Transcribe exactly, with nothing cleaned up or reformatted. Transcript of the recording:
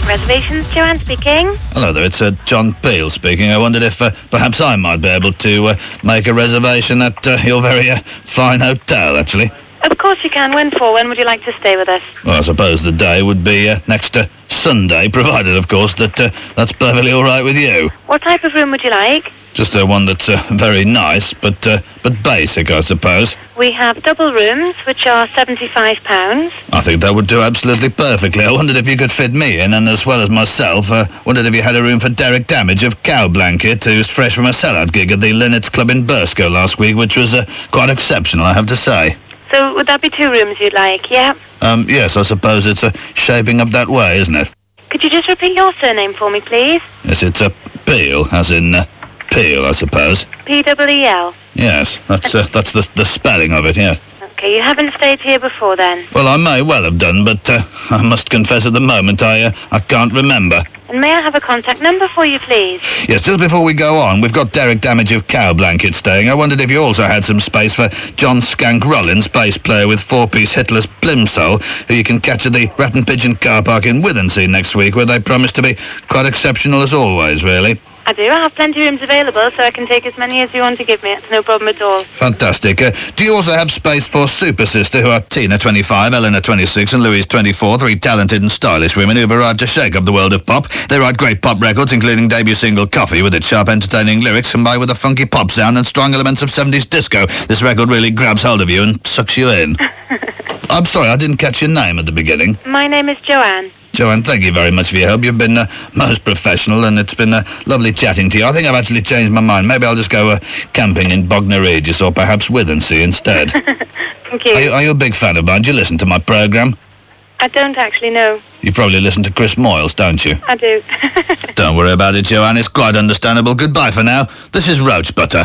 Reservations, Joanne speaking. Hello there, it's uh, John Peel speaking. I wondered if uh, perhaps I might be able to uh, make a reservation at uh, your very uh, fine hotel, actually. Of course you can. When for? When would you like to stay with us? Well, I suppose the day would be uh, next uh, Sunday, provided, of course, that uh, that's perfectly all right with you. What type of room would you like? Just uh, one that's uh, very nice, but uh, but basic, I suppose. We have double rooms, which are seventy-five pounds. I think that would do absolutely perfectly. I wondered if you could fit me in, and as well as myself, uh, wondered if you had a room for Derek Damage of Cow Blanket, who's fresh from a sellout gig at the Linnets Club in Burscough last week, which was uh, quite exceptional, I have to say. So would that be two rooms you'd like, yeah? Um, yes, I suppose it's uh, shaping up that way, isn't it? Could you just repeat your surname for me, please? Yes, it's a uh, Peel, as in uh, Peel, I suppose. P W E L? Yes, that's uh, that's the, the spelling of it, yes. Okay, you haven't stayed here before then? Well, I may well have done, but uh, I must confess at the moment I uh, I can't remember. And may I have a contact number for you, please? Yes, just before we go on, we've got Derek Damage of Cow Blanket staying. I wondered if you also had some space for John Skank Rollins, bass player with four-piece Hitler's Plimsoll, who you can catch at the Rat and Pigeon car park in Withensea next week, where they promise to be quite exceptional as always, really. I do. I have plenty of rooms available, so I can take as many as you want to give me. It's no problem at all. Fantastic. Uh, do you also have space for Super Sister, who are Tina, twenty-five, Eleanor, twenty-six, and Louise, twenty-four, three talented and stylish women who have arrived to shake up the world of pop. They write great pop records, including debut single Coffee, with its sharp, entertaining lyrics combined with a funky pop sound and strong elements of seventies disco. This record really grabs hold of you and sucks you in. I'm sorry, I didn't catch your name at the beginning. My name is Joanne. Joanne, thank you very much for your help. You've been uh, most professional, and it's been uh, lovely chatting to you. I think I've actually changed my mind. Maybe I'll just go uh, camping in Bognor Regis, or perhaps Withensea instead. Thank you. Are, you. are you a big fan of mine? Do you listen to my programme? I don't actually know. You probably listen to Chris Moyles, don't you? I do. Don't worry about it, Joanne. It's quite understandable. Goodbye for now. This is Roach Butter.